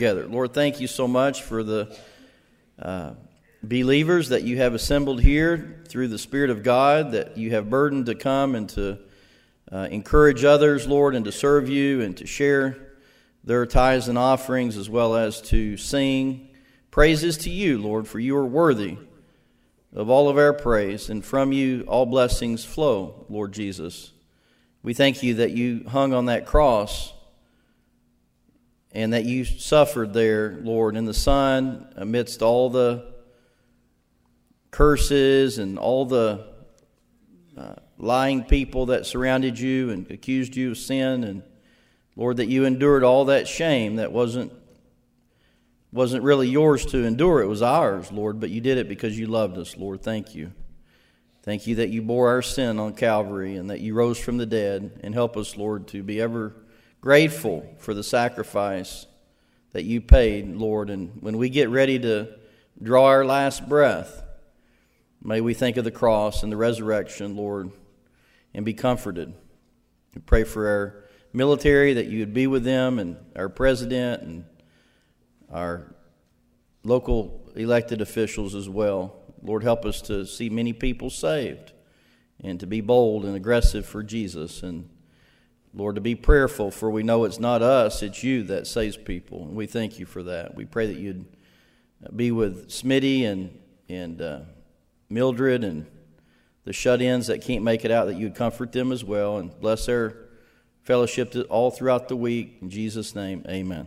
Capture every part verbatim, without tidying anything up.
together. Lord, thank you so much for the uh, believers that you have assembled here through the Spirit of God, that you have burdened to come and to uh, encourage others, Lord, and to serve you and to share their tithes and offerings, as well as to sing praises to you, Lord, for you are worthy of all of our praise, and from you all blessings flow, Lord Jesus. We thank you that you hung on that cross and that you suffered there, Lord, in the sun amidst all the curses and all the uh, lying people that surrounded you and accused you of sin, and Lord, that you endured all that shame that wasn't wasn't really yours to endure. It was ours, Lord, but you did it because you loved us, Lord. Thank you. Thank you that you bore our sin on Calvary and that you rose from the dead, and help us, Lord, to be ever grateful for the sacrifice that you paid, Lord. And when we get ready to draw our last breath, may we think of the cross and the resurrection, Lord, and be comforted. We pray for our military, that you would be with them, and our president and our local elected officials as well. Lord, help us to see many people saved and to be bold and aggressive for Jesus. And Lord, to be prayerful, for we know it's not us, it's you that saves people. And we thank you for that. We pray that you'd be with Smitty and, and uh, Mildred and the shut-ins that can't make it out, that you'd comfort them as well. And bless their fellowship all throughout the week. In Jesus' name, amen.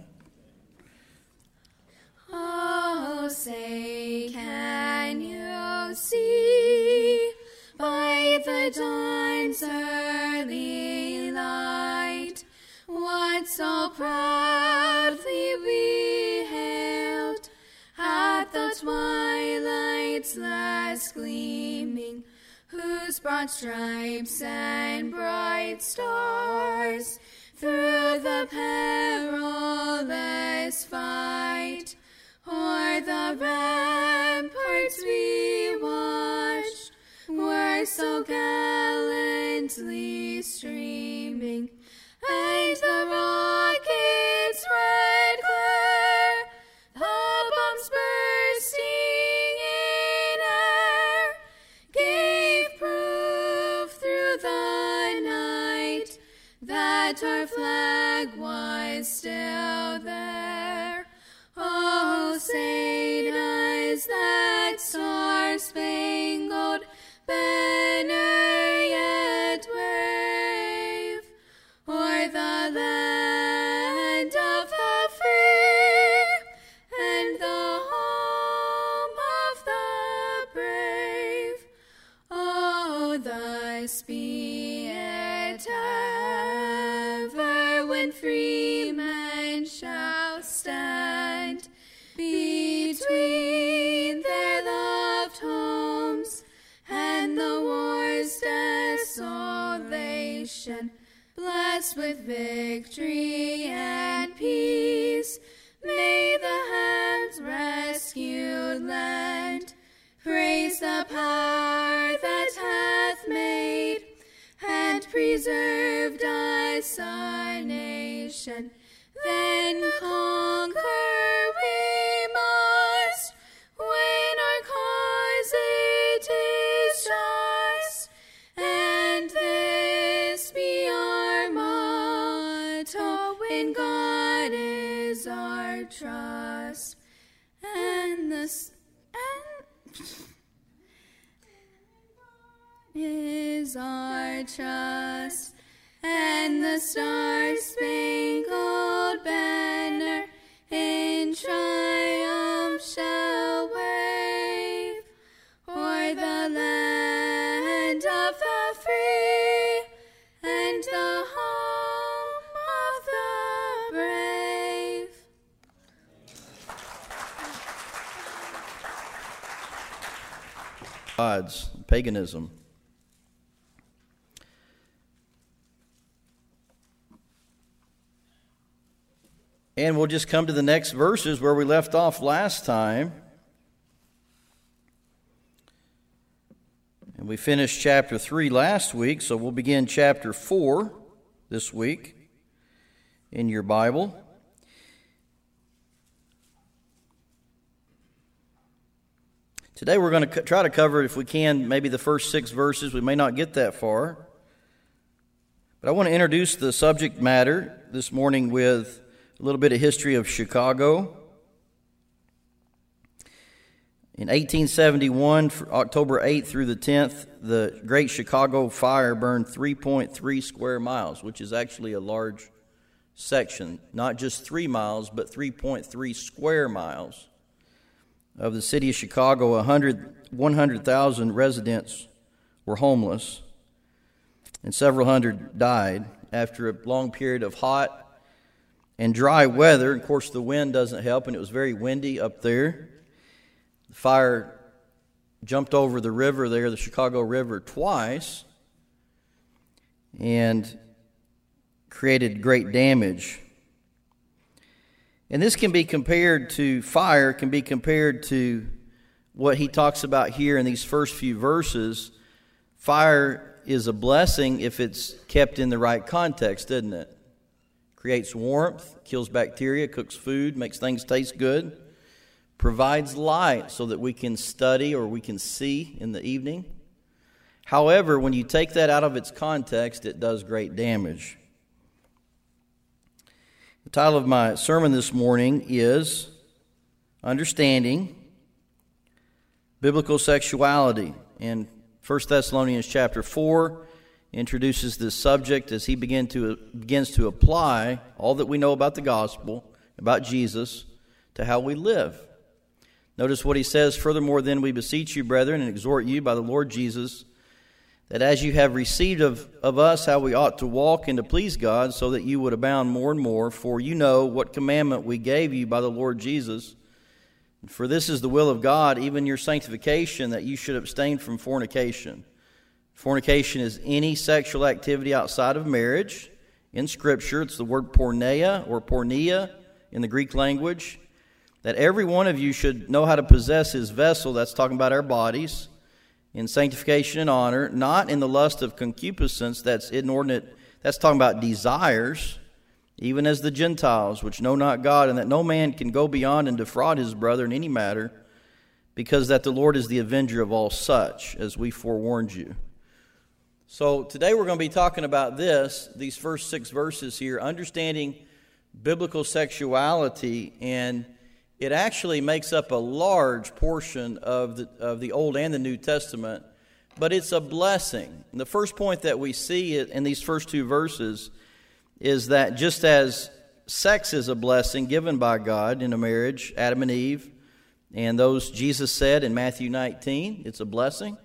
Oh, say, can you see by the dawn's early light what so proudly we hailed at the twilight's last gleaming, whose broad stripes and bright stars through the perilous fight o'er the ramparts we watched were so gallantly streaming, and the rocket's red glare, the bombs bursting in air, gave proof through the night that our flag was still there. Oh, say does that star-spangled banner yet wave o'er the land of the free and the home of the brave? Oh, thus be it ever, when free men shall stand between their loved homes and the war's desolation, blessed with victory and peace, may the hands rescued lend praise the power that hath made and preserved us a nation. Then conquer we must, when our cause it is just, and this be our motto, when God is our trust, and the and is our trust, and the star-spangled banner in triumph shall wave o'er the land of the free and the home of the brave. Gods, paganism. And we'll just come to the next verses where we left off last time. And we finished chapter three last week, so we'll begin chapter four this week in your Bible. Today we're going to co- try to cover, if we can, maybe the first six verses. We may not get that far. But I want to introduce the subject matter this morning with a little bit of history of Chicago. In eighteen seventy-one, October eighth through the tenth, the Great Chicago Fire burned three point three square miles, which is actually a large section. Not just three miles, but three point three square miles of the city of Chicago. one hundred thousand residents were homeless, and several hundred died after a long period of hot and dry weather. Of course, the wind doesn't help, and it was very windy up there. The fire jumped over the river there, the Chicago River, twice, and created great damage. And this can be compared to, fire can be compared to what he talks about here in these first few verses. Fire is a blessing if it's kept in the right context, doesn't it? Creates warmth, kills bacteria, cooks food, makes things taste good, provides light so that we can study or we can see in the evening. However, when you take that out of its context, it does great damage. The title of my sermon this morning is Understanding Biblical Sexuality. And First Thessalonians chapter four introduces this subject as he begin to, begins to apply all that we know about the gospel, about Jesus, to how we live. Notice what he says, "Furthermore, then we beseech you, brethren, and exhort you by the Lord Jesus, that as you have received of, of us how we ought to walk and to please God, so that you would abound more and more. For you know what commandment we gave you by the Lord Jesus. For this is the will of God, even your sanctification, that you should abstain from fornication." Fornication is any sexual activity outside of marriage. In Scripture, it's the word porneia or porneia in the Greek language. That every one of you should know how to possess his vessel, that's talking about our bodies, in sanctification and honor, not in the lust of concupiscence, that's inordinate, that's talking about desires, even as the Gentiles, which know not God, and that no man can go beyond and defraud his brother in any matter, because that the Lord is the avenger of all such, as we forewarned you. So today we're going to be talking about this, these first six verses here, understanding biblical sexuality, and it actually makes up a large portion of the of the Old and the New Testament, but it's a blessing. And the first point that we see in these first two verses is that just as sex is a blessing given by God in a marriage, Adam and Eve, and those Jesus said in Matthew nineteen, it's a blessing,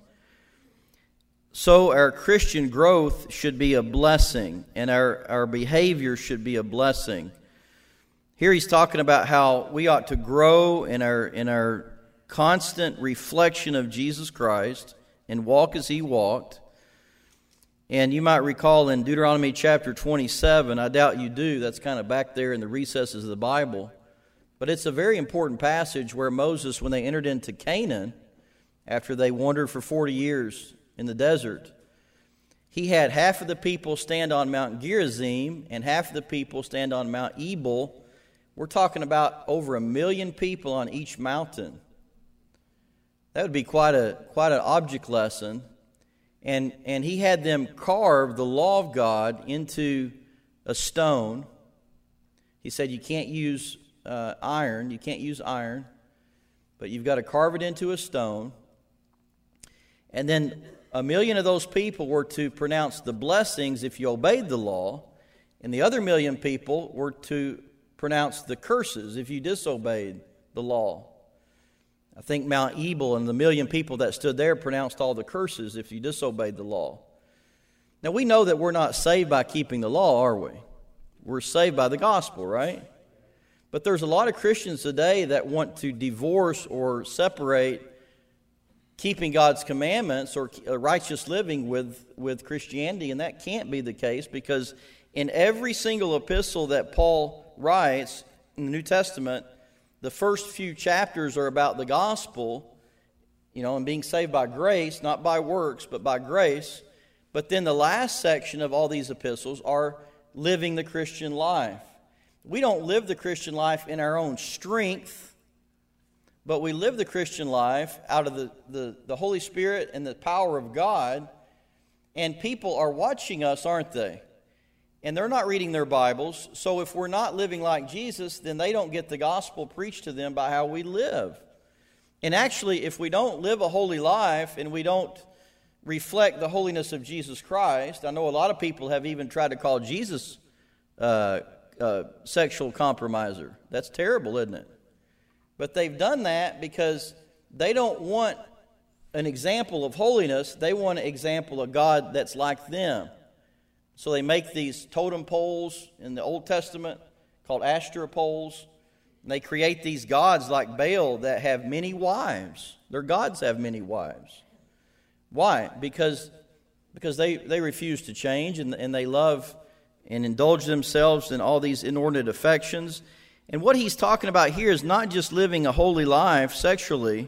so our Christian growth should be a blessing, and our, our behavior should be a blessing. Here he's talking about how we ought to grow in our in our constant reflection of Jesus Christ and walk as he walked. And you might recall in Deuteronomy chapter twenty-seven, I doubt you do, that's kind of back there in the recesses of the Bible, but it's a very important passage where Moses, when they entered into Canaan, after they wandered for forty years in the desert, he had half of the people stand on Mount Gerizim and half of the people stand on Mount Ebal. We're talking about over a million people on each mountain. That would be quite a quite an object lesson. And and he had them carve the law of God into a stone. He said you can't use uh, iron, you can't use iron, but you've got to carve it into a stone. And then a million of those people were to pronounce the blessings if you obeyed the law, and the other million people were to pronounce the curses if you disobeyed the law. I think Mount Ebal and the million people that stood there pronounced all the curses if you disobeyed the law. Now we know that we're not saved by keeping the law, are we? We're saved by the gospel, right? But there's a lot of Christians today that want to divorce or separate keeping God's commandments or righteous living with, with Christianity, and that can't be the case, because in every single epistle that Paul writes in the New Testament, the first few chapters are about the gospel, you know, and being saved by grace, not by works, but by grace. But then the last section of all these epistles are living the Christian life. We don't live the Christian life in our own strength. but we live the Christian life out of the, the, the Holy Spirit and the power of God, and people are watching us, aren't they? And they're not reading their Bibles, so if we're not living like Jesus, then they don't get the gospel preached to them by how we live. And actually, if we don't live a holy life and we don't reflect the holiness of Jesus Christ, I know a lot of people have even tried to call Jesus uh, uh, sexual compromiser. That's terrible, isn't it? But they've done that because they don't want an example of holiness. They want an example of God that's like them. So they make these totem poles in the Old Testament called Asherah poles. And they create these gods like Baal that have many wives. Their gods have many wives. Why? Because, because they, they refuse to change, and, and they love and indulge themselves in all these inordinate affections. And what he's talking about here is not just living a holy life sexually,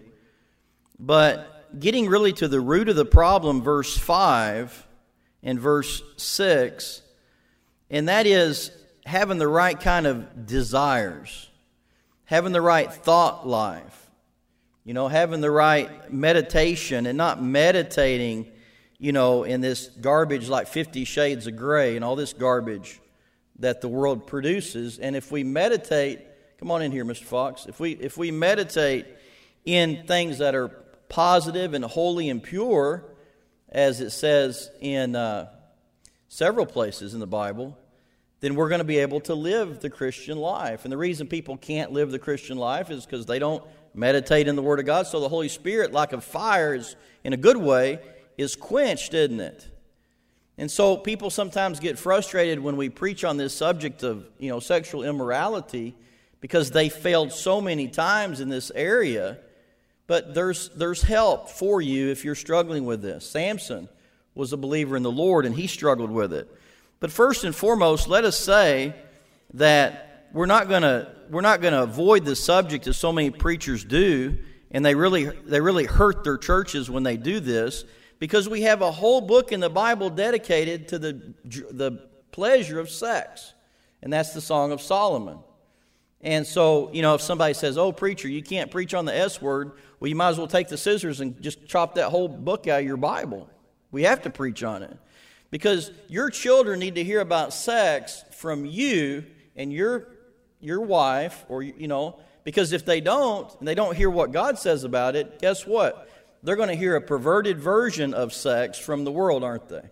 but getting really to the root of the problem, verse five and verse six, and that is having the right kind of desires, having the right thought life, you know, having the right meditation, and not meditating, you know, in this garbage like Fifty Shades of Grey and all this garbage that the world produces. And if we meditate, come on in here, Mister Fox, if we if we meditate in things that are positive and holy and pure, as it says in uh, several places in the Bible, then we're going to be able to live the Christian life. And the reason people can't live the Christian life is because they don't meditate in the Word of God. So the Holy Spirit, like a fire, is, in a good way, is quenched, isn't it? And so people sometimes get frustrated when we preach on this subject of, you know, sexual immorality, because they failed so many times in this area. But there's there's help for you if you're struggling with this. Samson was a believer in the Lord, and he struggled with it. But first and foremost, let us say that we're not going to we're not going to avoid the subject as so many preachers do, and they really they really hurt their churches when they do this, because we have a whole book in the Bible dedicated to the the pleasure of sex, and that's the Song of Solomon. And so, you know, if somebody says, "Oh, preacher, you can't preach on the S word," well, you might as well take the scissors and just chop that whole book out of your Bible. We have to preach on it, because your children need to hear about sex from you and your your wife, or, you know, because if they don't, and they don't hear what God says about it, guess what? They're going to hear a perverted version of sex from the world, aren't they?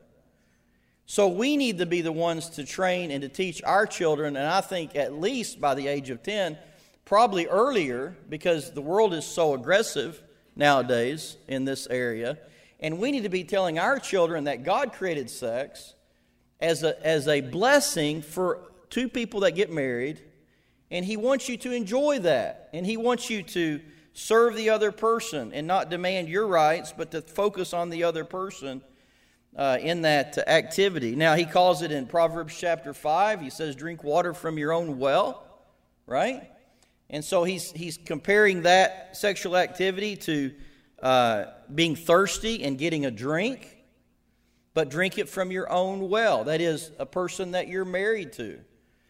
So we need to be the ones to train and to teach our children, and I think at least by the age of ten, probably earlier, because the world is so aggressive nowadays in this area. And we need to be telling our children that God created sex as a, as a blessing for two people that get married, and He wants you to enjoy that. And He wants you to serve the other person and not demand your rights, but to focus on the other person uh, in that activity. Now, He calls it in Proverbs chapter five, He says, drink water from your own well, right? And so he's he's comparing that sexual activity to uh, being thirsty and getting a drink, but drink it from your own well. That is, a person that you're married to.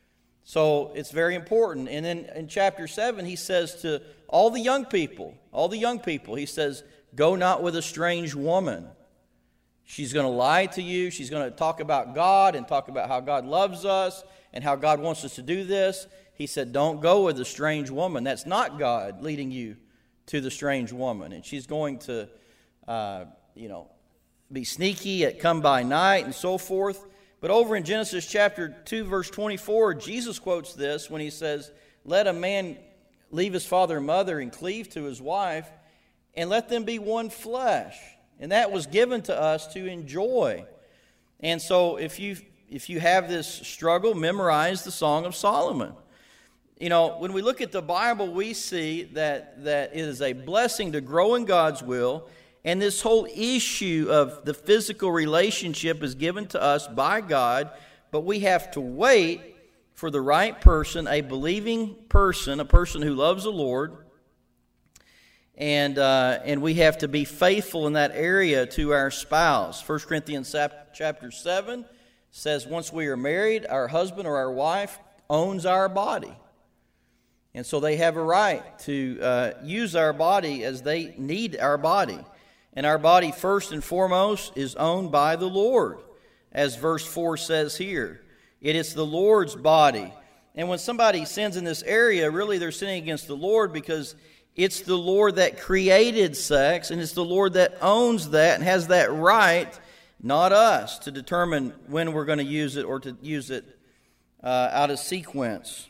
So it's very important. And then in chapter seven, he says to all the young people, all the young people, he says, go not with a strange woman. She's going to lie to you. She's going to talk about God and talk about how God loves us and how God wants us to do this. He said, don't go with a strange woman. That's not God leading you to the strange woman. And she's going to, uh, you know, be sneaky at come by night and so forth. But over in Genesis chapter two, verse twenty-four, Jesus quotes this when He says, let a man leave his father and mother and cleave to his wife, and let them be one flesh. And that was given to us to enjoy. And so if you if you have this struggle, memorize the Song of Solomon. You know, when we look at the Bible, we see that, that it is a blessing to grow in God's will, and this whole issue of the physical relationship is given to us by God, but we have to wait for the right person, a believing person, a person who loves the Lord, and uh, and we have to be faithful in that area to our spouse. First Corinthians chapter seven says once we are married, our husband or our wife owns our body. And so they have a right to uh, use our body as they need our body. And our body, first and foremost, is owned by the Lord, as verse four says here. It is the Lord's body. And when somebody sins in this area, really they're sinning against the Lord, because it's the Lord that created sex, and it's the Lord that owns that and has that right, not us, to determine when we're going to use it or to use it uh, out of sequence.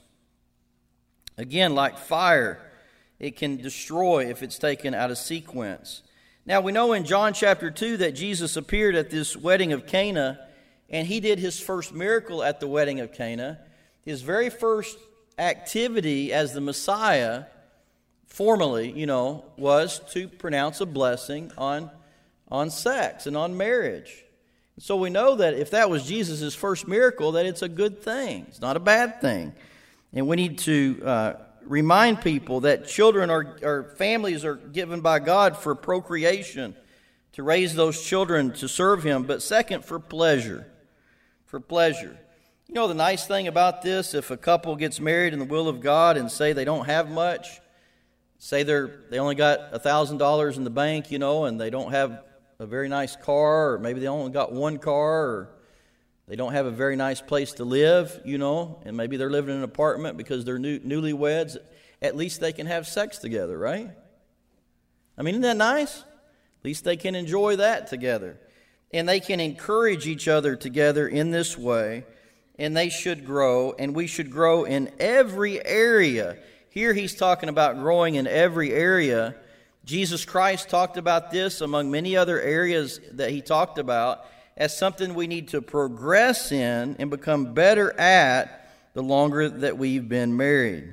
Again, like fire, it can destroy if it's taken out of sequence. Now, we know in John chapter two that Jesus appeared at this wedding of Cana, and he did his first miracle at the wedding of Cana. His very first activity as the Messiah, formally, you know, was to pronounce a blessing on, on sex and on marriage. So we know that if that was Jesus' first miracle, that it's a good thing. It's not a bad thing. And we need to uh, remind people that children are, or families are given by God for procreation, to raise those children to serve Him, but second, for pleasure. For pleasure. You know the nice thing about this, if a couple gets married in the will of God and say they don't have much, say they're they only got one thousand dollars in the bank, you know, and they don't have a very nice car, or maybe they only got one car, or they don't have a very nice place to live, you know, and maybe they're living in an apartment because they're new, newlyweds. At least they can have sex together, right? I mean, isn't that nice? At least they can enjoy that together. And they can encourage each other together in this way, and they should grow, and we should grow in every area. Here he's talking about growing in every area. Jesus Christ talked about this among many other areas that he talked about as something we need to progress in and become better at the longer that we've been married.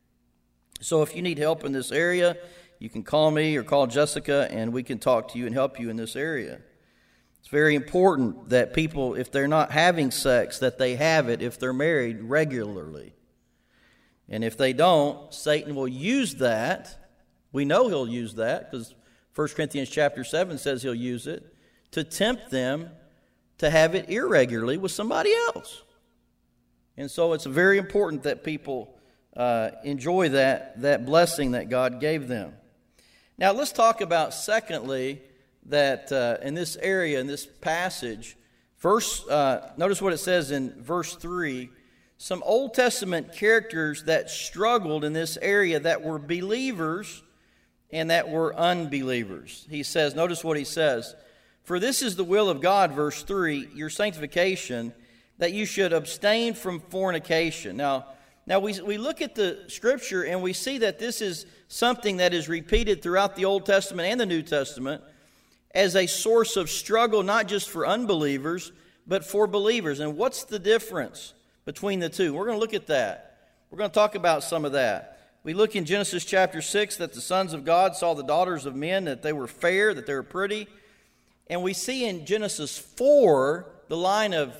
So if you need help in this area, you can call me or call Jessica, and we can talk to you and help you in this area. It's very important that people, if they're not having sex, that they have it if they're married regularly. And if they don't, Satan will use that. We know he'll use that because First Corinthians chapter seven says he'll use it to tempt them to have it irregularly with somebody else. And so it's very important that people uh, enjoy that, that blessing that God gave them. Now let's talk about, secondly, that uh, in this area, in this passage, verse, uh, notice what it says in verse three, some Old Testament characters that struggled in this area that were believers and that were unbelievers. He says, notice what he says, for this is the will of God, verse three, your sanctification, that you should abstain from fornication. Now, now we, we look at the Scripture and we see that this is something that is repeated throughout the Old Testament and the New Testament as a source of struggle, not just for unbelievers, but for believers. And what's the difference between the two? We're going to look at that. We're going to talk about some of that. We look in Genesis chapter six that the sons of God saw the daughters of men, that they were fair, that they were pretty. And we see in Genesis four the line of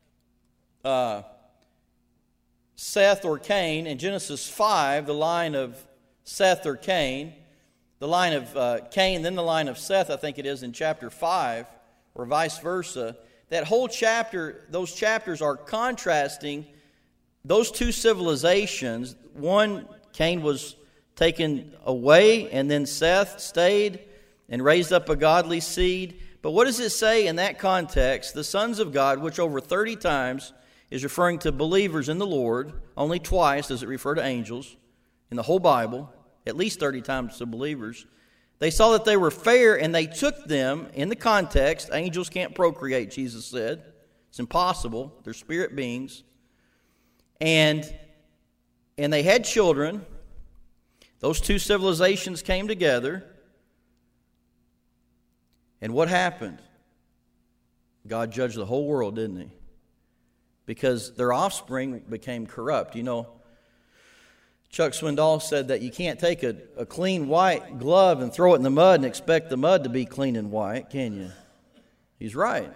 uh, Seth or Cain. In Genesis five, the line of Seth or Cain. The line of uh, Cain, then the line of Seth, I think it is in chapter five, or vice versa. That whole chapter, those chapters are contrasting those two civilizations. One, Cain was taken away, and then Seth stayed and raised up a godly seed. But what does it say in that context? The sons of God, which over thirty times is referring to believers in the Lord. Only twice does it refer to angels in the whole Bible. At least thirty times to believers. They saw that they were fair, and they took them in the context. Angels can't procreate, Jesus said. It's impossible. They're spirit beings. And, and they had children. Those two civilizations came together. And what happened? God judged the whole world, didn't he? Because their offspring became corrupt. You know, Chuck Swindoll said that you can't take a, a clean white glove and throw it in the mud and expect the mud to be clean and white, can you? He's right.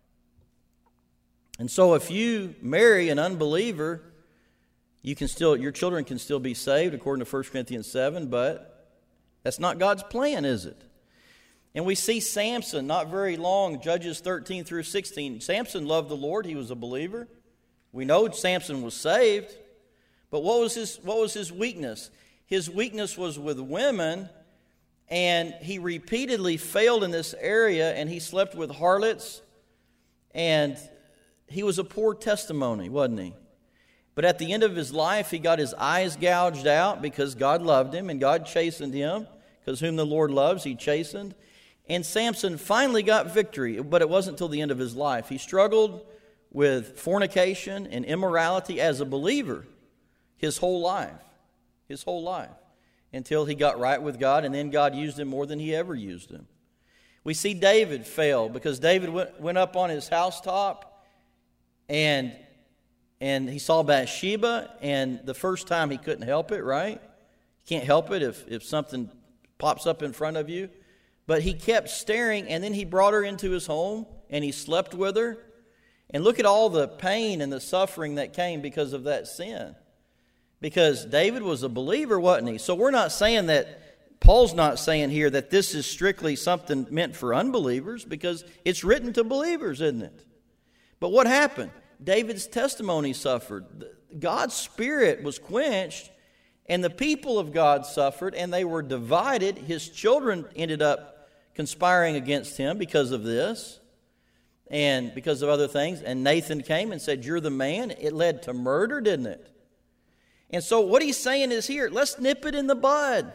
And so if you marry an unbeliever, you can still your children can still be saved according to First Corinthians seven, but that's not God's plan, is it? And we see Samson not very long, Judges thirteen through sixteen. Samson loved the Lord. He was a believer. We know Samson was saved. But what was his what was his weakness? His weakness was with women, and he repeatedly failed in this area, and he slept with harlots, and he was a poor testimony, wasn't he? But at the end of his life, he got his eyes gouged out because God loved him and God chastened him, because whom the Lord loves, he chastened. And Samson finally got victory, but it wasn't until the end of his life. He struggled with fornication and immorality as a believer his whole life, his whole life, until he got right with God, and then God used him more than he ever used him. We see David fail because David went, went up on his housetop and and he saw Bathsheba, and the first time he couldn't help it, right? You can't help it if, if something pops up in front of you. But he kept staring, and then he brought her into his home, and he slept with her. And look at all the pain and the suffering that came because of that sin. Because David was a believer, wasn't he? So we're not saying that, Paul's not saying here that this is strictly something meant for unbelievers, because it's written to believers, isn't it? But what happened? David's testimony suffered. God's Spirit was quenched, and the people of God suffered, and they were divided. His children ended up conspiring against him because of this and because of other things. And Nathan came and said, "You're the man." It led to murder, didn't it? And so what he's saying is here, let's nip it in the bud.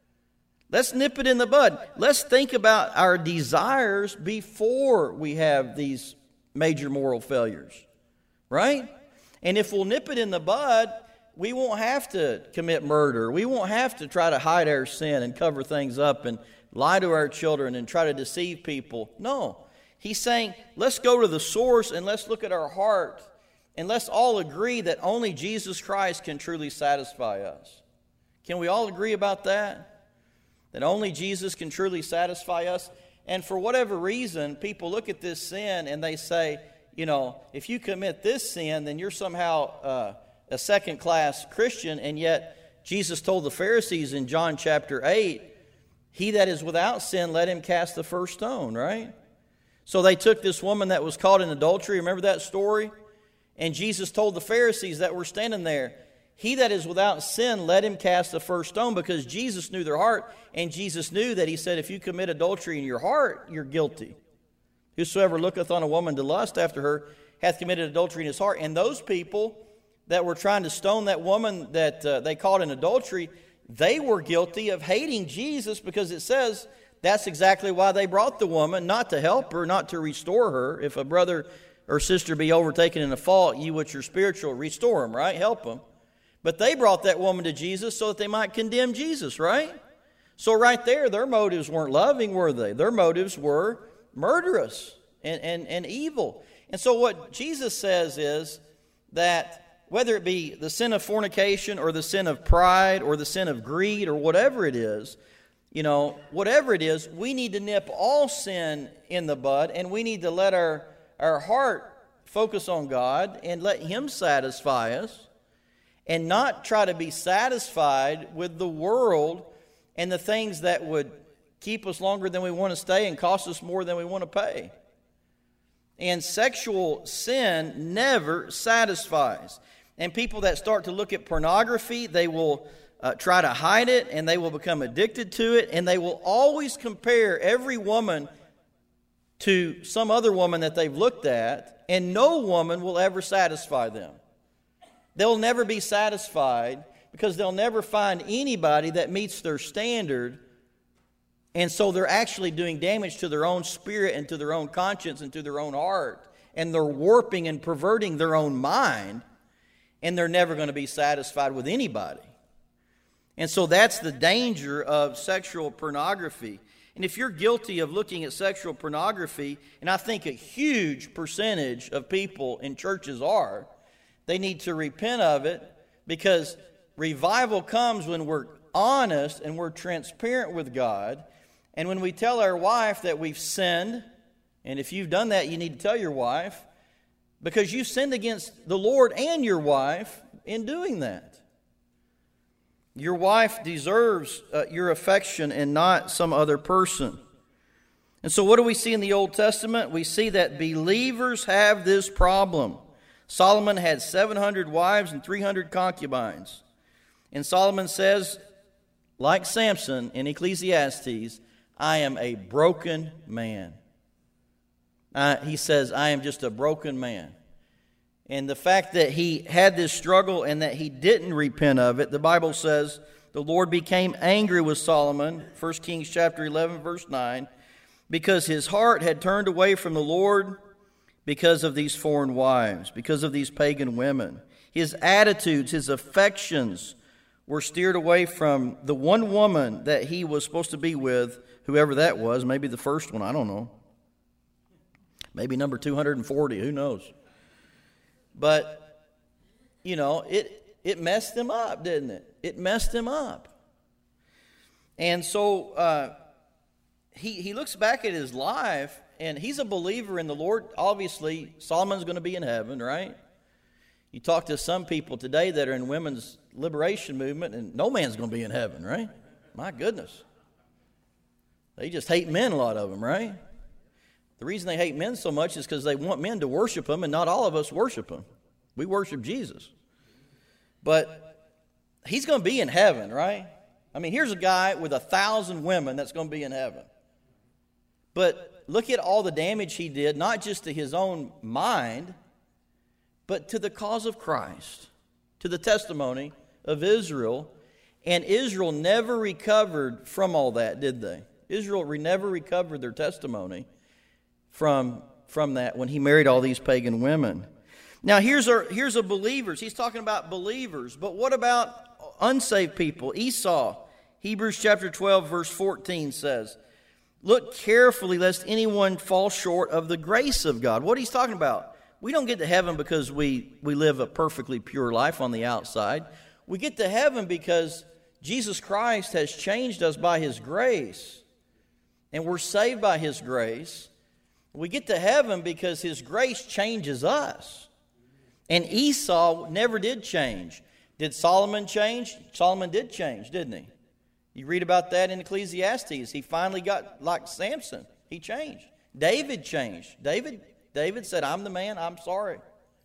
Let's nip it in the bud. Let's think about our desires before we have these major moral failures. Right? And if we'll nip it in the bud, we won't have to commit murder. We won't have to try to hide our sin and cover things up and lie to our children and try to deceive people. No. He's saying, let's go to the source and let's look at our heart, and let's all agree that only Jesus Christ can truly satisfy us. Can we all agree about that? That only Jesus can truly satisfy us? And for whatever reason, people look at this sin and they say, you know, if you commit this sin, then you're somehow uh, a second-class Christian. And yet Jesus told the Pharisees in John chapter eight, "He that is without sin, let him cast the first stone," right? So they took this woman that was caught in adultery. Remember that story? And Jesus told the Pharisees that were standing there, "He that is without sin, let him cast the first stone," because Jesus knew their heart. And Jesus knew that he said, if you commit adultery in your heart, you're guilty. "Whosoever looketh on a woman to lust after her hath committed adultery in his heart." And those people that were trying to stone that woman that uh, they caught in adultery, they were guilty of hating Jesus, because it says that's exactly why they brought the woman, not to help her, not to restore her. If a brother or sister be overtaken in a fault, you which are spiritual, restore them, right? Help them. But they brought that woman to Jesus so that they might condemn Jesus, right? So right there, their motives weren't loving, were they? Their motives were murderous and, and, and evil. And so what Jesus says is that whether it be the sin of fornication or the sin of pride or the sin of greed or whatever it is, you know, whatever it is, we need to nip all sin in the bud, and we need to let our, our heart focus on God and let Him satisfy us, and not try to be satisfied with the world and the things that would keep us longer than we want to stay and cost us more than we want to pay. And sexual sin never satisfies. And people that start to look at pornography, they will uh, try to hide it, and they will become addicted to it, and they will always compare every woman to some other woman that they've looked at, and no woman will ever satisfy them. They'll never be satisfied because they'll never find anybody that meets their standard. And so they're actually doing damage to their own spirit and to their own conscience and to their own heart. And they're warping and perverting their own mind. And they're never going to be satisfied with anybody. And so that's the danger of sexual pornography. And if you're guilty of looking at sexual pornography, and I think a huge percentage of people in churches are, they need to repent of it, because revival comes when we're honest and we're transparent with God. And when we tell our wife that we've sinned, and if you've done that, you need to tell your wife, because you sinned against the Lord and your wife in doing that. Your wife deserves uh, your affection and not some other person. And so what do we see in the Old Testament? We see that believers have this problem. Solomon had seven hundred wives and three hundred concubines. And Solomon says, like Samson in Ecclesiastes, I am a broken man. Uh, he says, I am just a broken man. And the fact that he had this struggle and that he didn't repent of it, the Bible says the Lord became angry with Solomon, First Kings chapter eleven, verse nine, because his heart had turned away from the Lord because of these foreign wives, because of these pagan women. His attitudes, his affections were steered away from the one woman that he was supposed to be with, whoever that was, maybe the first one, I don't know. Maybe number two hundred forty, who knows? But, you know, it, it messed him up, didn't it? It messed him up. And so uh, he, he looks back at his life, and he's a believer in the Lord. Obviously, Solomon's going to be in heaven, right? You talk to some people today that are in women's liberation movement, and no man's going to be in heaven, right? My goodness. They just hate men, a lot of them, right? The reason they hate men so much is because they want men to worship them, and not all of us worship him. We worship Jesus. But he's going to be in heaven, right? I mean, here's a guy with a thousand women that's going to be in heaven. But look at all the damage he did, not just to his own mind, but to the cause of Christ, to the testimony of Israel. And Israel never recovered from all that, did they? Israel never recovered their testimony from, from that when he married all these pagan women. Now, here's our, here's a believers. He's talking about believers. But what about unsaved people? Esau, Hebrews chapter twelve, verse fourteen says, look carefully lest anyone fall short of the grace of God. What he's talking about, we don't get to heaven because we, we live a perfectly pure life on the outside. We get to heaven because Jesus Christ has changed us by his grace. And we're saved by his grace. We get to heaven because his grace changes us. And Esau never did change. Did Solomon change? Solomon did change, didn't he? You read about that in Ecclesiastes. He finally got like Samson. He changed. David changed. David, David said, I'm the man, I'm sorry.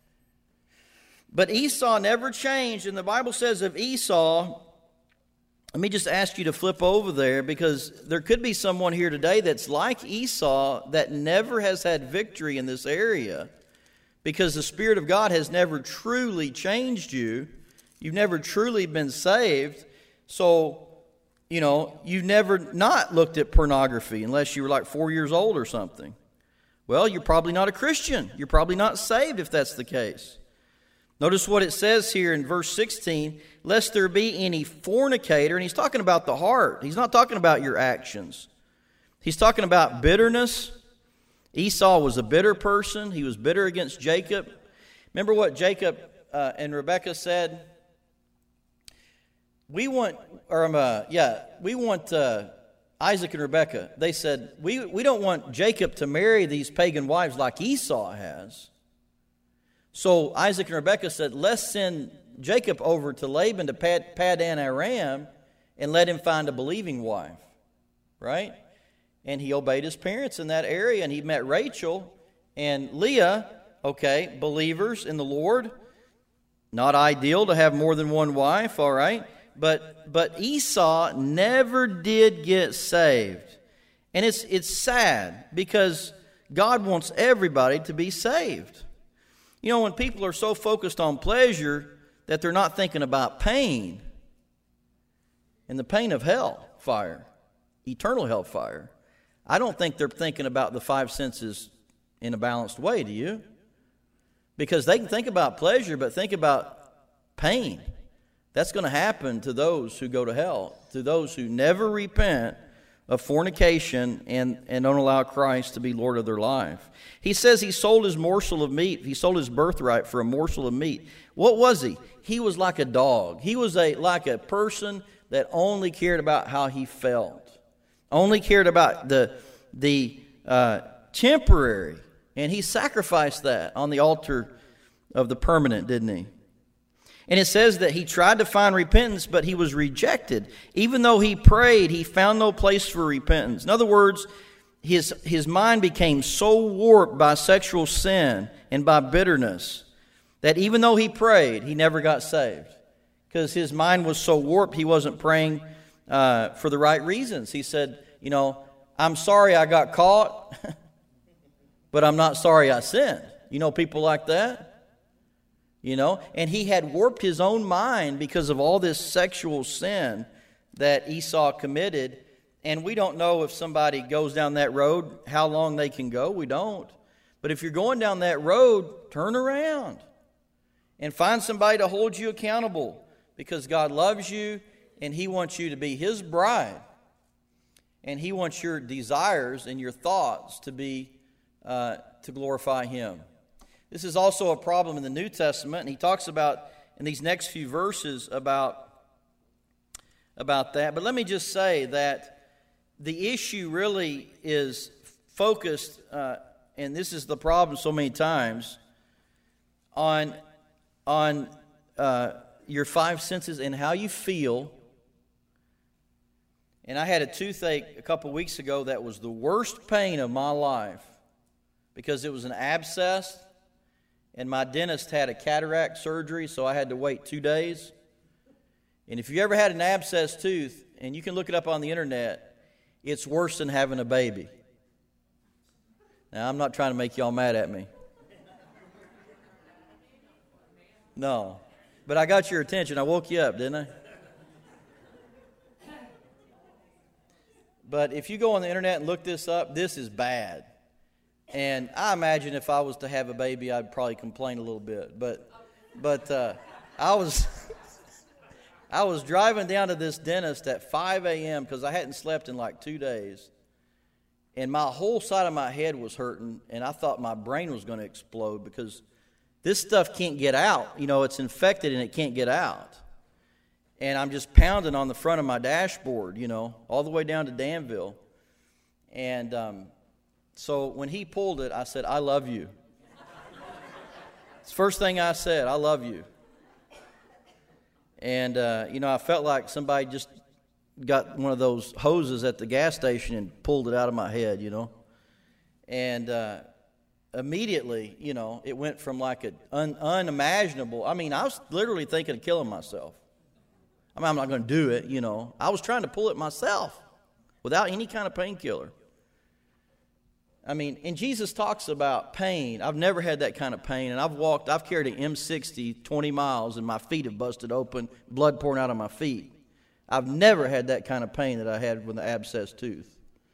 But Esau never changed. And the Bible says of Esau, let me just ask you to flip over there, because there could be someone here today that's like Esau that never has had victory in this area because the Spirit of God has never truly changed you. You've never truly been saved. So, you know, you've never not looked at pornography unless you were like four years old or something. Well, you're probably not a Christian. You're probably not saved if that's the case. Notice what it says here in verse sixteen, lest there be any fornicator. And he's talking about the heart. He's not talking about your actions. He's talking about bitterness. Esau was a bitter person. He was bitter against Jacob. Remember what Jacob uh, and Rebekah said? We want, or um, uh, yeah, we want uh, Isaac and Rebekah. They said, we, we don't want Jacob to marry these pagan wives like Esau has. So Isaac and Rebekah said, let's send Jacob over to Laban to Pad- Padan Aram and let him find a believing wife. Right? And he obeyed his parents in that area, and he met Rachel and Leah, okay, believers in the Lord. Not ideal to have more than one wife, all right? But but Esau never did get saved. And it's it's sad because God wants everybody to be saved. You know, when people are so focused on pleasure that they're not thinking about pain and the pain of hell fire, eternal hellfire, I don't think they're thinking about the five senses in a balanced way, do you? Because they can think about pleasure, but think about pain. That's going to happen to those who go to hell, to those who never repent of fornication and, and don't allow Christ to be Lord of their life. He says he sold his morsel of meat. He sold his birthright for a morsel of meat. What was he? He was like a dog. He was a like a person that only cared about how he felt. Only cared about the, the uh, temporary. And he sacrificed that on the altar of the permanent, didn't he? And it says that he tried to find repentance, but he was rejected. Even though he prayed, he found no place for repentance. In other words, his, his mind became so warped by sexual sin and by bitterness That even though he prayed, he never got saved. Because his mind was so warped, he wasn't praying uh, for the right reasons. He said, you know, I'm sorry I got caught, but I'm not sorry I sinned. You know people like that? You know? And he had warped his own mind because of all this sexual sin that Esau committed. And we don't know if somebody goes down that road, how long they can go. We don't. But if you're going down that road, turn around and find somebody to hold you accountable, because God loves you and he wants you to be his bride. And he wants your desires and your thoughts to be uh, to glorify him. This is also a problem in the New Testament, and he talks about in these next few verses about, about that. But let me just say that the issue really is focused, uh, and this is the problem so many times, on, on uh, your five senses and how you feel. And I had a toothache a couple weeks ago that was the worst pain of my life because it was an abscess, and my dentist had a cataract surgery, so I had to wait two days. And if you ever had an abscess tooth, and you can look it up on the internet, it's worse than having a baby. Now, I'm not trying to make y'all mad at me. No. But I got your attention. I woke you up, didn't I? But if you go on the internet and look this up, this is bad. And I imagine if I was to have a baby, I'd probably complain a little bit. But but uh, I was I was driving down to this dentist at five a.m. because I hadn't slept in like two days. And my whole side of my head was hurting, and I thought my brain was going to explode because this stuff can't get out. You know, it's infected and it can't get out. And I'm just pounding on the front of my dashboard, you know, all the way down to Danville. And um, so when he pulled it, I said, I love you. It's the first thing I said, I love you. And, uh, you know, I felt like somebody just got one of those hoses at the gas station and pulled it out of my head, you know. And uh, immediately, you know, it went from like an un- unimaginable. I mean, I was literally thinking of killing myself. I mean, I'm not going to do it, you know. I was trying to pull it myself without any kind of painkiller. I mean, and Jesus talks about pain. I've never had that kind of pain. And I've walked, I've carried an M sixty twenty miles, and my feet have busted open, blood pouring out of my feet. I've never had that kind of pain that I had with the abscess tooth.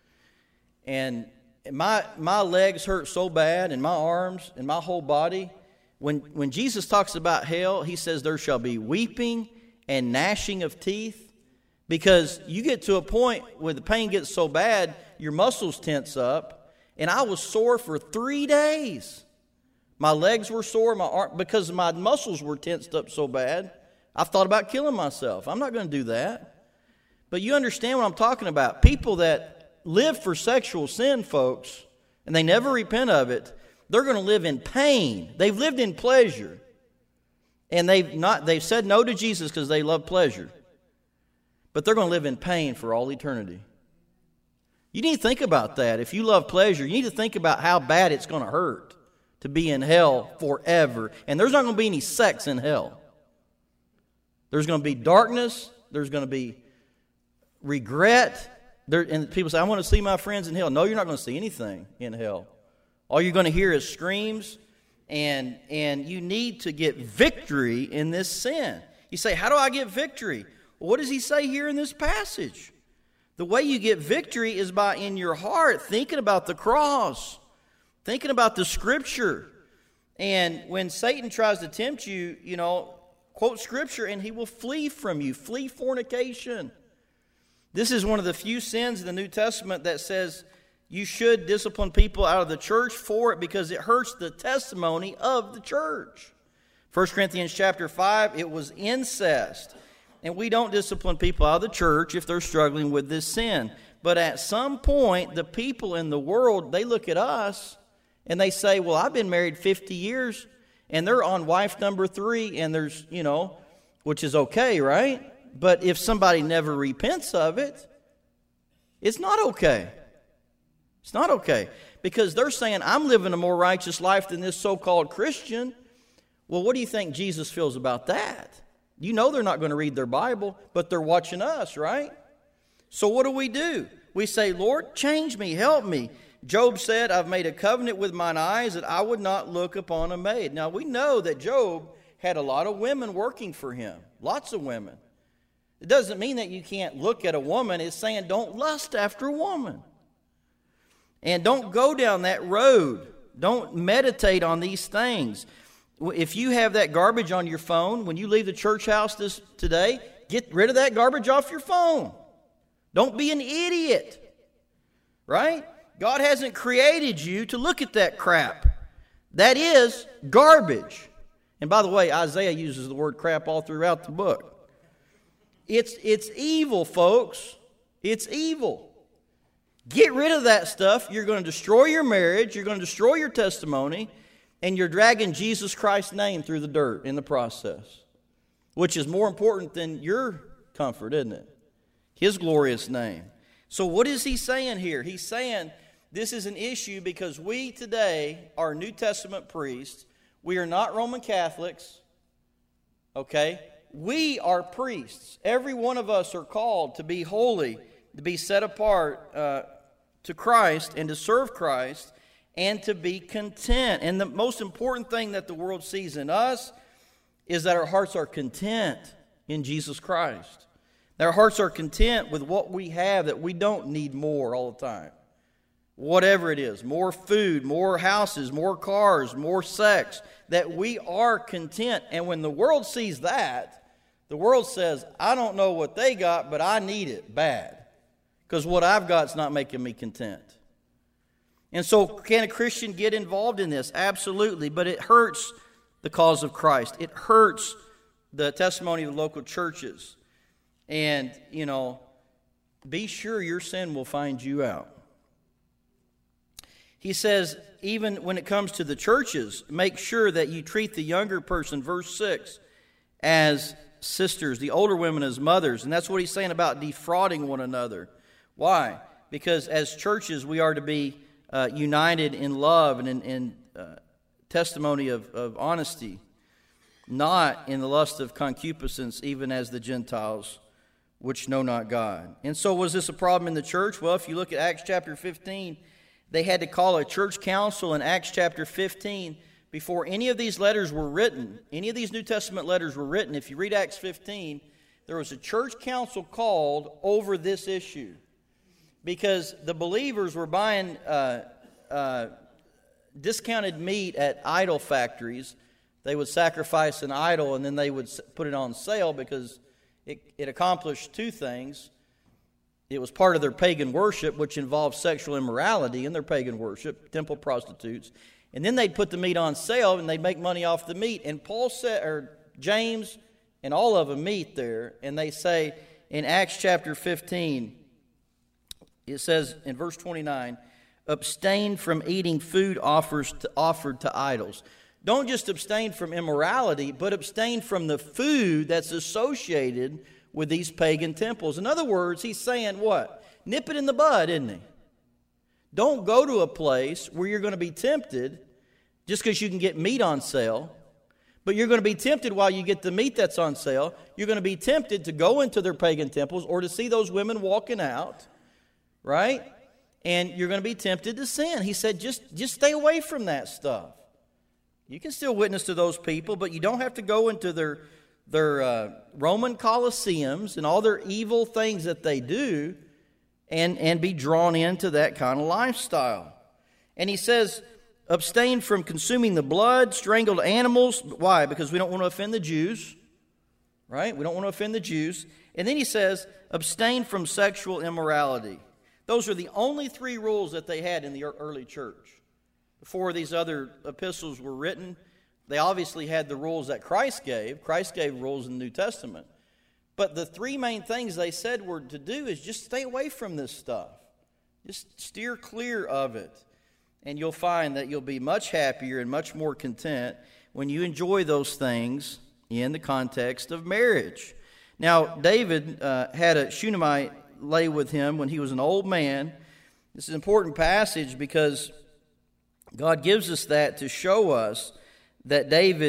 And my my legs hurt so bad, and my arms, and my whole body. When, when Jesus talks about hell, he says there shall be weeping and gnashing of teeth, because you get to a point where the pain gets so bad, your muscles tense up, and I was sore for three days. My legs were sore, my arm, because my muscles were tensed up so bad. I've thought about killing myself. I'm not going to do that. But you understand what I'm talking about. People that live for sexual sin, folks, and they never repent of it, they're going to live in pain. They've lived in pleasure. And they've not they've said no to Jesus because they love pleasure. But they're going to live in pain for all eternity. You need to think about that. If you love pleasure, you need to think about how bad it's going to hurt to be in hell forever. And there's not going to be any sex in hell. There's going to be darkness. There's going to be regret. There, and people say, I want to see my friends in hell. No, you're not going to see anything in hell. All you're going to hear is screams. And and you need to get victory in this sin. You say, how do I get victory? Well, what does he say here in this passage? The way you get victory is by in your heart thinking about the cross, thinking about the Scripture. And when Satan tries to tempt you, you know, quote Scripture and he will flee from you. Flee fornication. This is one of the few sins in the New Testament that says you should discipline people out of the church for it because it hurts the testimony of the church. First Corinthians chapter five, it was incest. And we don't discipline people out of the church if they're struggling with this sin. But at some point, the people in the world, they look at us and they say, well, I've been married fifty years and they're on wife number three, and there's, you know, which is okay, right? But if somebody never repents of it, it's not okay. It's not okay. Because they're saying, I'm living a more righteous life than this so-called Christian. Well, what do you think Jesus feels about that? You know they're not going to read their Bible, but they're watching us, right? So what do we do? We say, Lord, change me, help me. Job said, I've made a covenant with mine eyes that I would not look upon a maid. Now, we know that Job had a lot of women working for him, lots of women. It doesn't mean that you can't look at a woman. It's saying don't lust after a woman. And don't go down that road. Don't meditate on these things. If you have that garbage on your phone, when you leave the church house this today, get rid of that garbage off your phone. Don't be an idiot, right? God hasn't created you to look at that crap. That is garbage. And by the way, Isaiah uses the word crap all throughout the book. It's, it's evil, folks. It's evil. Get rid of that stuff. You're going to destroy your marriage. You're going to destroy your testimony. And you're dragging Jesus Christ's name through the dirt in the process, which is more important than your comfort, isn't it? His glorious name. So what is he saying here? He's saying this is an issue because we today are New Testament priests. We are not Roman Catholics, okay? We are priests. Every one of us are called to be holy, to be set apart uh, to Christ and to serve Christ, and to be content. And the most important thing that the world sees in us is that our hearts are content in Jesus Christ. That our hearts are content with what we have, that we don't need more all the time. Whatever it is, more food, more houses, more cars, more sex, that we are content. And when the world sees that, the world says, I don't know what they got, but I need it bad. Because what I've got is not making me content. And so can a Christian get involved in this? Absolutely. But it hurts the cause of Christ. It hurts the testimony of the local churches. And, you know, be sure your sin will find you out. He says, even when it comes to the churches, make sure that you treat the younger person, verse six, as sisters, the older women as mothers. And that's what he's saying about defrauding one another. Why? Because as churches, we are to be Uh, united in love and in, in uh, testimony of, of honesty, not in the lust of concupiscence, even as the Gentiles, which know not God. And so was this a problem in the church? Well, if you look at Acts chapter fifteen, they had to call a church council in Acts chapter fifteen before any of these letters were written. Any of these New Testament letters were written. If you read Acts fifteen, there was a church council called over this issue. Because the believers were buying uh, uh, discounted meat at idol factories. They would sacrifice an idol and then they would put it on sale because it, it accomplished two things. It was part of their pagan worship, which involved sexual immorality in their pagan worship, temple prostitutes. And then they'd put the meat on sale and they'd make money off the meat. And Paul said, or James and all of them meet there, and they say in Acts chapter fifteen, it says in verse twenty-nine, abstain from eating food offers to, offered to idols. Don't just abstain from immorality, but abstain from the food that's associated with these pagan temples. In other words, he's saying what? Nip it in the bud, isn't he? Don't go to a place where you're going to be tempted just because you can get meat on sale. But you're going to be tempted while you get the meat that's on sale. You're going to be tempted to go into their pagan temples or to see those women walking out. Right? And you're going to be tempted to sin. He said, just, just stay away from that stuff. You can still witness to those people, but you don't have to go into their, their uh, Roman Colosseums and all their evil things that they do and, and be drawn into that kind of lifestyle. And he says, abstain from consuming the blood, strangled animals. Why? Because we don't want to offend the Jews. Right? We don't want to offend the Jews. And then he says, abstain from sexual immorality. Those are the only three rules that they had in the early church. Before these other epistles were written, they obviously had the rules that Christ gave. Christ gave rules in the New Testament. But the three main things they said were to do is just stay away from this stuff. Just steer clear of it. And you'll find that you'll be much happier and much more content when you enjoy those things in the context of marriage. Now, David uh, had a Shunammite lay with him when he was an old man. This is an important passage because God gives us that to show us that David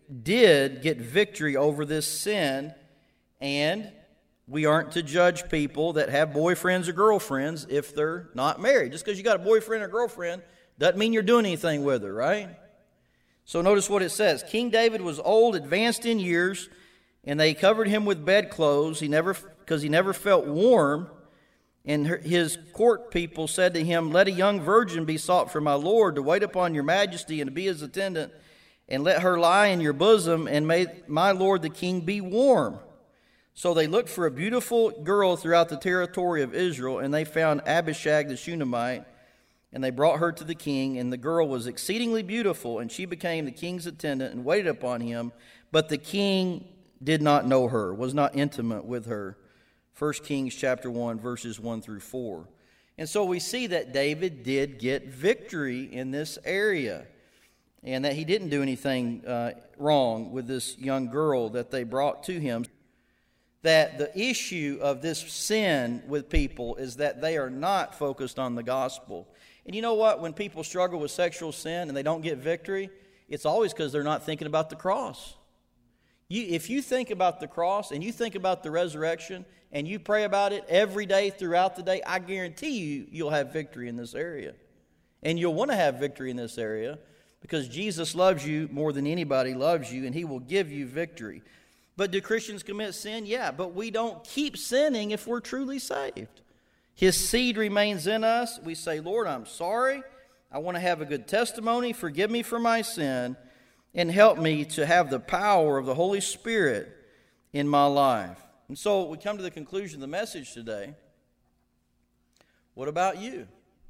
did get victory over this sin, and we aren't to judge people that have boyfriends or girlfriends if they're not married. Just because you got a boyfriend or girlfriend doesn't mean you're doing anything with her, right? So notice what it says. King David was old, advanced in years, and they covered him with bedclothes. He never, because he never felt warm. And his court people said to him, "Let a young virgin be sought for my lord to wait upon your majesty and to be his attendant, and let her lie in your bosom, and may my lord the king be warm." So they looked for a beautiful girl throughout the territory of Israel, and they found Abishag the Shunammite, and they brought her to the king. And the girl was exceedingly beautiful, and she became the king's attendant and waited upon him. But the king did not know her, was not intimate with her. First Kings chapter one, verses one through four. And so we see that David did get victory in this area, and that he didn't do anything uh, wrong with this young girl that they brought to him. That the issue of this sin with people is that they are not focused on the gospel. And you know what? When people struggle with sexual sin and they don't get victory, it's always because they're not thinking about the cross. You, if you think about the cross and you think about the resurrection and you pray about it every day throughout the day, I guarantee you, you'll have victory in this area. And you'll want to have victory in this area because Jesus loves you more than anybody loves you, and he will give you victory. But do Christians commit sin? Yeah, but we don't keep sinning if we're truly saved. His seed remains in us. We say, "Lord, I'm sorry. I want to have a good testimony. Forgive me for my sin, and help me to have the power of the Holy Spirit in my life." And so we come to the conclusion of the message today. What about you?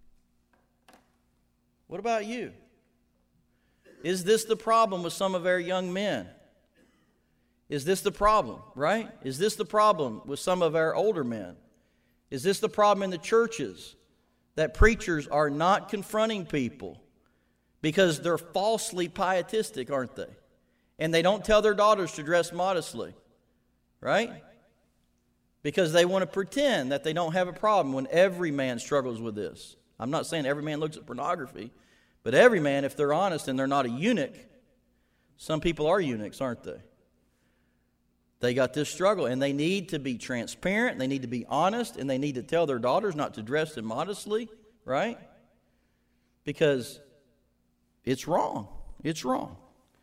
What about you? Is this the problem with some of our young men? Is this the problem, right? Is this the problem with some of our older men? Is this the problem in the churches, that preachers are not confronting people because they're falsely pietistic, aren't they? And they don't tell their daughters to dress modestly, right? Because they want to pretend that they don't have a problem when every man struggles with this. I'm not saying every man looks at pornography, but every man, if they're honest and they're not a eunuch, some people are eunuchs, aren't they? They got this struggle, and they need to be transparent, they need to be honest, and they need to tell their daughters not to dress immodestly, right? Because it's wrong. It's wrong.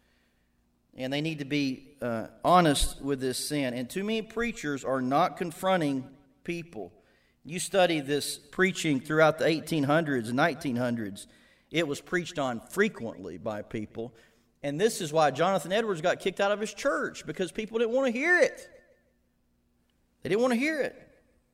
And they need to be uh, honest with this sin. And too many preachers are not confronting people. You study this preaching throughout the eighteen hundreds and nineteen hundreds. It was preached on frequently by people. And this is why Jonathan Edwards got kicked out of his church, because people didn't want to hear it. They didn't want to hear it.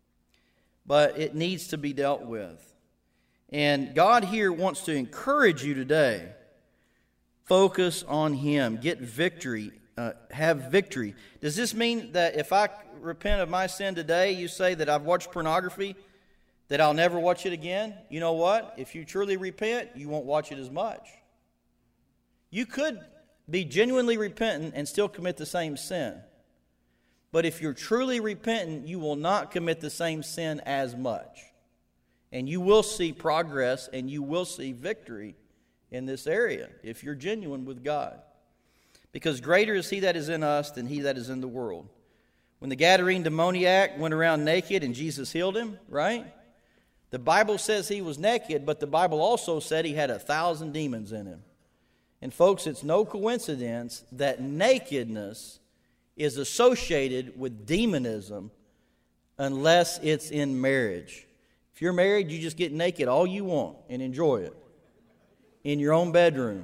But it needs to be dealt with. And God here wants to encourage you today. Focus on Him. Get victory. Uh, have victory. Does this mean that if I repent of my sin today, you say that I've watched pornography, that I'll never watch it again? You know what? If you truly repent, you won't watch it as much. You could be genuinely repentant and still commit the same sin. But if you're truly repentant, you will not commit the same sin as much. And you will see progress and you will see victory in this area if you're genuine with God. Because greater is He that is in us than he that is in the world. When the Gadarene demoniac went around naked and Jesus healed him, right? The Bible says he was naked, but the Bible also said he had a thousand demons in him. And folks, it's no coincidence that nakedness is associated with demonism unless it's in marriage. If you're married, you just get naked all you want and enjoy it in your own bedroom.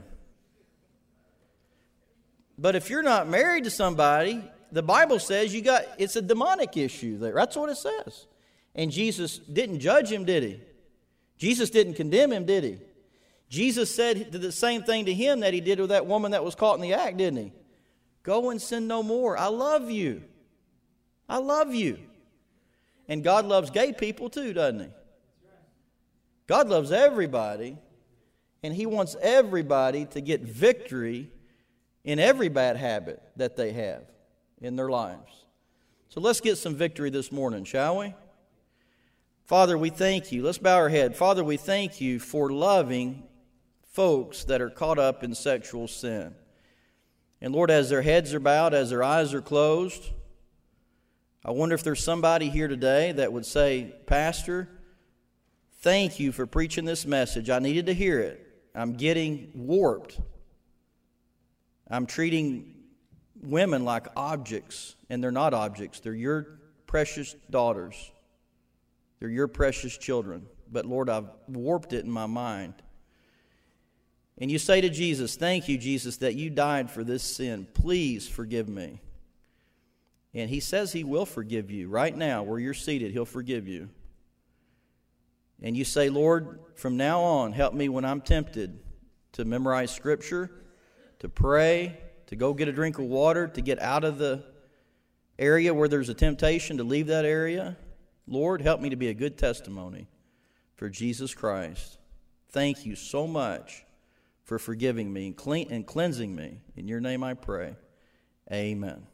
But if you're not married to somebody, the Bible says you got it's a demonic issue there. That's what it says. And Jesus didn't judge him, did He? Jesus didn't condemn him, did He? Jesus said the same thing to him that He did with that woman that was caught in the act, didn't He? Go and sin no more. I love you. I love you. And God loves gay people too, doesn't He? God loves everybody, and He wants everybody to get victory in every bad habit that they have in their lives. So let's get some victory this morning, shall we? Father, we thank You. Let's bow our head. Father, we thank You for loving folks that are caught up in sexual sin. And Lord, as their heads are bowed, as their eyes are closed, I wonder if there's somebody here today that would say, Pastor, thank you for preaching this message. I needed to hear it. I'm getting warped. I'm treating women like objects, and they're not objects. They're your precious daughters. They're your precious children. But Lord, I've warped it in my mind. And you say to Jesus, thank you, Jesus, that you died for this sin. Please forgive me. And he says he will forgive you. Right now, where you're seated, he'll forgive you. And you say, Lord, from now on, help me when I'm tempted to memorize Scripture, to pray, to go get a drink of water, to get out of the area where there's a temptation, to leave that area. Lord, help me to be a good testimony for Jesus Christ. Thank you so much for forgiving me and, clean, and cleansing me. In your name I pray. Amen.